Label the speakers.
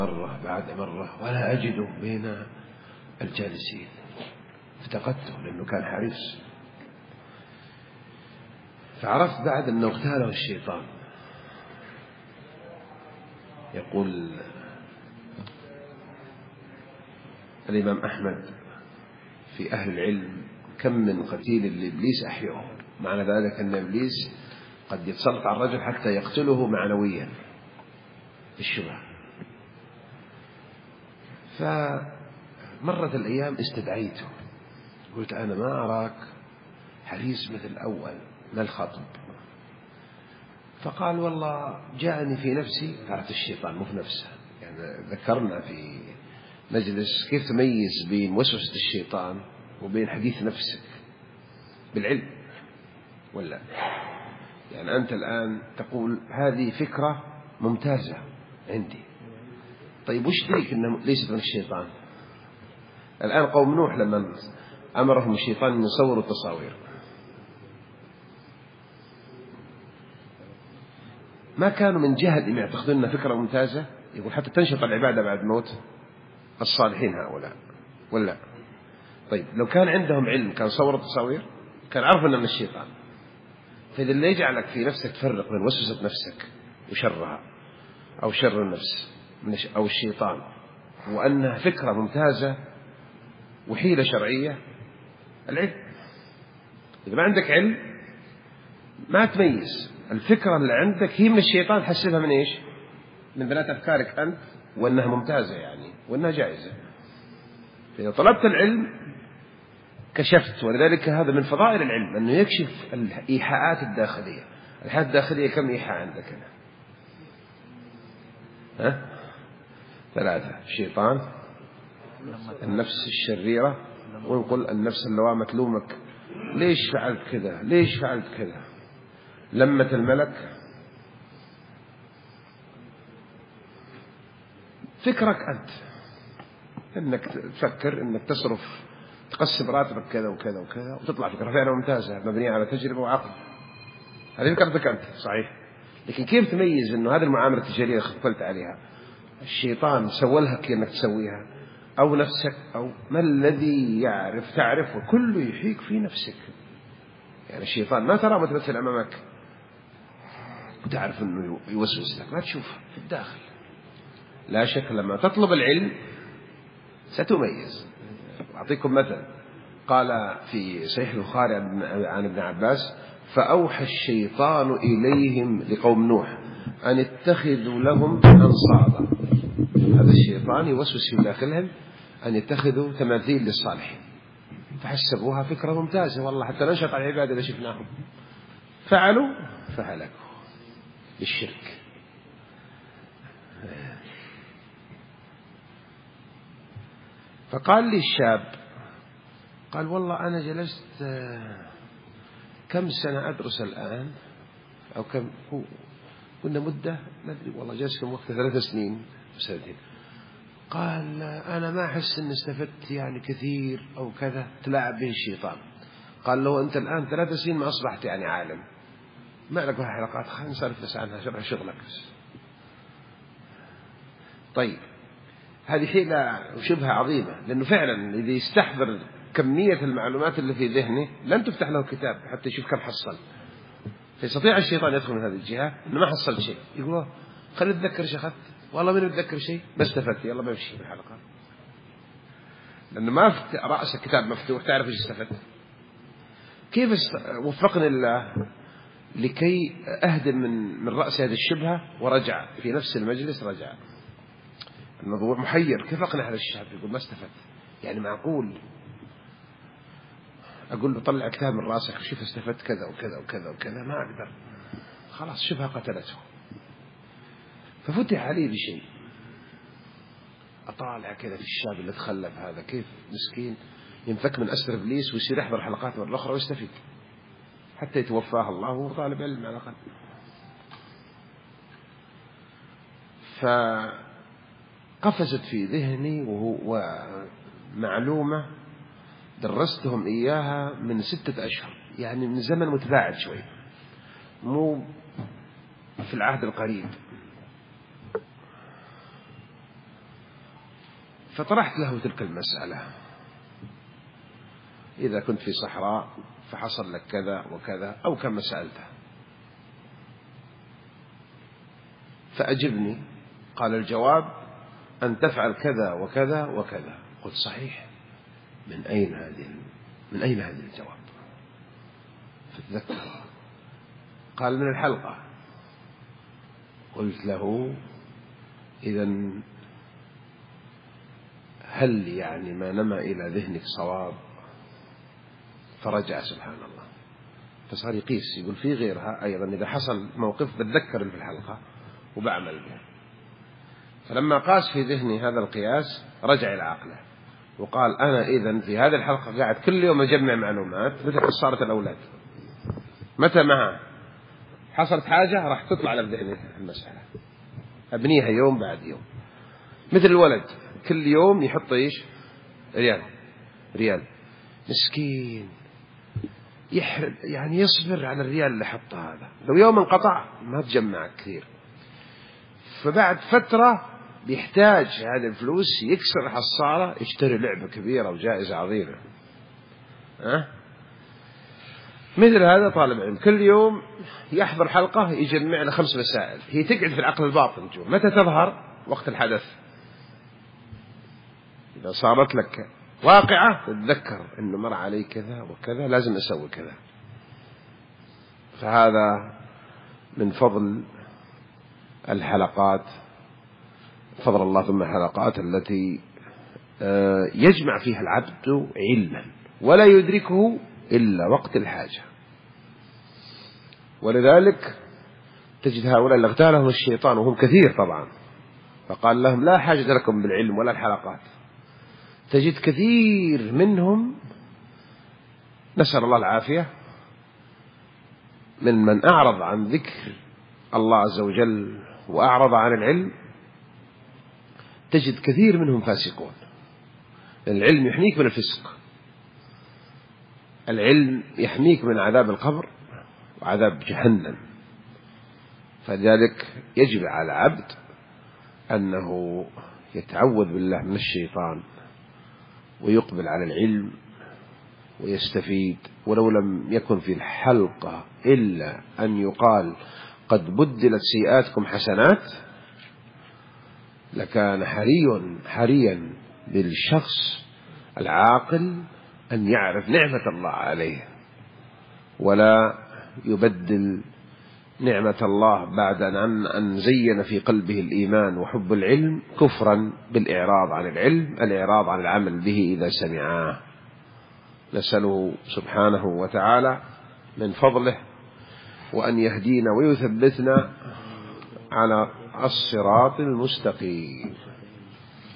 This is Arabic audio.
Speaker 1: مرة بعد مرة ولا أجده بين الجالسين، افتقدته لأنه كان حريص. فعرفت بعد أنه اغتاله الشيطان. يقول الإمام أحمد في أهل العلم: كم من قتيل لإبليس أحيوه. معنى ذلك أن إبليس قد يتسلط على الرجل حتى يقتله معنويا بالشبهة. فمرت الأيام استدعيته، قلت: أنا ما أراك حريص مثل الأول، ما الخطب؟ فقال: والله جاءني في نفسي. تعرف الشيطان مو في نفسه، يعني ذكرنا في مجلس كيف تميز بين وسوسة الشيطان وبين حديث نفسك بالعلم، ولا يعني أنت الآن تقول هذه فكرة ممتازة عندي، طيب وش دريك أنها ليست من الشيطان؟ الآن قوم نوح لما أمرهم الشيطان أن يصوروا التصاوير، ما كانوا من جهل أن يعتقدون أنها فكرة ممتازة؟ يقول حتى تنشط العبادة بعد موت الصالحين هؤلاء، ولا؟ طيب لو كان عندهم علم كان صوروا التصاوير، كان عرفوا أنها من الشيطان. فإذا اللي يجعلك في نفسك تفرق بين وسوسة نفسك وشرها أو شر النفس أو الشيطان وأنها فكرة ممتازة وحيلة شرعية، العلم. إذا ما عندك علم ما تميز الفكرة اللي عندك هي من الشيطان، تحسبها من إيش؟ من بنات أفكارك أنت، وأنها ممتازة يعني وأنها جائزة. فإذا طلبت العلم كشفت. ولذلك هذا من فضائل العلم أنه يكشف الإيحاءات الداخلية. الحياة الداخلية كم إيحاء عندك هنا؟ ها؟ 3: الشيطان، النفس الشريرة، ونقول النفس اللوامة تلومك: ليش فعلت كذا، ليش فعلت كذا. لمة الملك، فكرك أنت أنك تفكر أنك تصرف تقسم راتبك كذا وكذا وكذا، وتطلع فكرة فعلا ممتازة مبنية على تجربة وعقل، هذه فكرتك أنت صحيح. لكن كيف تميز أنه هذه المعاملة التجارية اللي قلت عليها الشيطان سولها كأنك تسويها، أو نفسك، أو ما الذي تعرفه كله يحيك في نفسك؟ يعني الشيطان ما ترى متمثل أمامك وتعرف أنه يوسوس لك، ما تشوفه في الداخل. لا شك لما تطلب العلم ستميز. أعطيكم مثل، قال في صحيح البخاري عن ابن عباس: فأوحى الشيطان إليهم لقوم نوح أن اتخذوا لهم أنصابا. هذا الشيطان يوسوس في داخلهم أن يتخذوا تماثيل للصالحين، فحسبوها فكرة ممتازة، والله حتى ننشط على العبادة إذا شفناهم. فعلوا فهلكوا بالشرك. فقال لي الشاب، قال: والله أنا جلست كم سنة أدرس الآن، أو كم كنا مدة ما أدري والله، جلست كم وقت، 3 سنين وسنتين. قال: أنا ما أحس أن استفدت يعني كثير أو كذا. تلاعب به الشيطان. قال له: أنت الآن 3 سنين ما أصبحت يعني عالم، ما لك حلقات، خلينا نسولف بس عنها، شرح شغلك بس. طيب هذه حيلة وشبهة عظيمة، لأنه فعلا إذا يستحضر كمية المعلومات اللي في ذهنه لن تفتح له كتاب حتى يشوف كم حصل. فيستطيع الشيطان يدخل من هذه الجهة إنه ما حصل شيء، يقول: خلي أتذكر شيء أخذت، والله من أتذكر شيء ما استفدت، يلا بمشي بالحلقة. لأنه ما في رأسك كتاب مفتوح تعرف إيش استفدت. كيف وفقني الله لكي أهدم من رأس هذه الشبهة، ورجع في نفس المجلس. رجع الموضوع محير، كيف أقنع هذا الشاب؟ يقول: ما استفدت. يعني معقول أقول له طلع كتاب من رأسك شوف استفدت كذا وكذا وكذا وكذا؟ ما أقدر، خلاص شبهة قتلته. ففتح عليه بشيء، أطالع كذا في الشاب اللي تخلف هذا، كيف مسكين ينفك من أسر إبليس ويصير يحضر حلقات مرة أخرى ويستفيد حتى يتوفاه الله وهو طالب علم على الأقل. فقفزت في ذهني ومعلومة درستهم إياها من 6 أشهر، يعني من زمن متباعد شوي، مو في العهد القريب. فطرحت له تلك المسألة: إذا كنت في صحراء فحصل لك كذا وكذا، أو كما سألته، فأجبني. قال: الجواب أن تفعل كذا وكذا وكذا. قلت: صحيح، من أين هذه الجواب؟ فتذكر، قال: من الحلقة. قلت له: إذن هل يعني ما نمى إلى ذهنك صواب؟ فرجع سبحان الله، فصار يقيس، يقول في غيرها أيضا إذا حصل موقف بتذكر في الحلقة وبعمل به. فلما قاس في ذهني هذا القياس رجع إلى عقله وقال: أنا إذن في هذه الحلقة قاعد كل يوم أجمع معلومات مثل قصارة الأولاد، متى معها حصلت حاجة راح تطلع على ذهني المسألة، أبنيها يوم بعد يوم. مثل الولد كل يوم يحط إيش؟ ريال مسكين، يحرم يعني يصبر على الريال اللي حطه هذا، لو يوم انقطع ما تجمع كثير، فبعد فترة بيحتاج هذه الفلوس يكسر حصالة يشتري لعبة كبيرة وجائزة عظيمة. مثل هذا طالب علم كل يوم يحضر حلقة يجمع له 5 مسائل، هي تقعد في العقل الباطن جوا، متى تظهر؟ وقت الحدث. إذا صارت لك واقعة تتذكر إنه مر علي كذا وكذا، لازم أسوي كذا. فهذا من فضل الحلقات، فضل الله ثم الحلقات التي يجمع فيها العبد علما ولا يدركه إلا وقت الحاجة. ولذلك تجد هؤلاء اللي اغتالهم الشيطان وهم كثير طبعا، فقال لهم: لا حاجة لكم بالعلم ولا الحلقات. تجد كثير منهم، نسأل الله العافية، من أعرض عن ذكر الله عز وجل وأعرض عن العلم، تجد كثير منهم فاسقون. العلم يحميك من الفسق، العلم يحميك من عذاب القبر وعذاب جهنم. فلذلك يجب على العبد أنه يتعوذ بالله من الشيطان ويقبل على العلم ويستفيد، ولو لم يكن في الحلقة إلا أن يقال: قد بدلت سيئاتكم حسنات، لكان حريا بالشخص العاقل أن يعرف نعمة الله عليه، ولا يبدل نعمة الله بعد أن زين في قلبه الإيمان وحب العلم كفرا بالإعراض عن العلم، الإعراض عن العمل به إذا سمعاه. نسأله سبحانه وتعالى من فضله وأن يهدينا ويثبتنا على الصراط المستقيم.